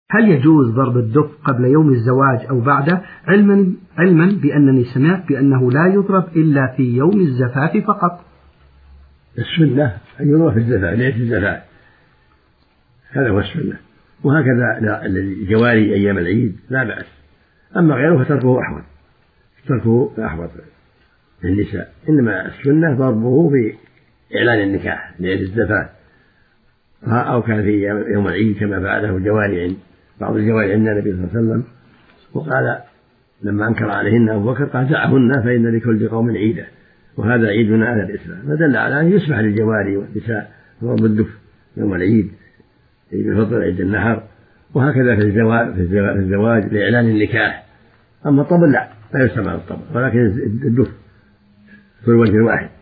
هل يجوز ضرب الدف قبل يوم الزواج أو بعده، علما بأنني سمعت بأنه لا يضرب إلا في يوم الزفاف فقط؟ السنة أن يضرب في الزفاف، ليلة الزفاف، هذا هو السنة، وهكذا الجواري أيام العيد لا بأس، أما غيره فتركه أحوط للنساء، إنما السنة ضربه في إعلان النكاح ليلة الزفاف، أو كان في يوم العيد كما فعله جواري بعض الجواري عند النبي صلى الله عليه وسلم، وقال لما أنكر عليهن أبو بكر قال دعهن فإن لكل قوم عيدا، وهذا عيدنا على الإسلام، فدل على أن يسمح للجواري والنساء ضرب الدف يوم العيد، عيد الفطر، عيد النحر، وهكذا في الزواج لإعلان النكاح. أما الطبل لا يسمع الطبل، ولكن الدف في الوجه الواحد.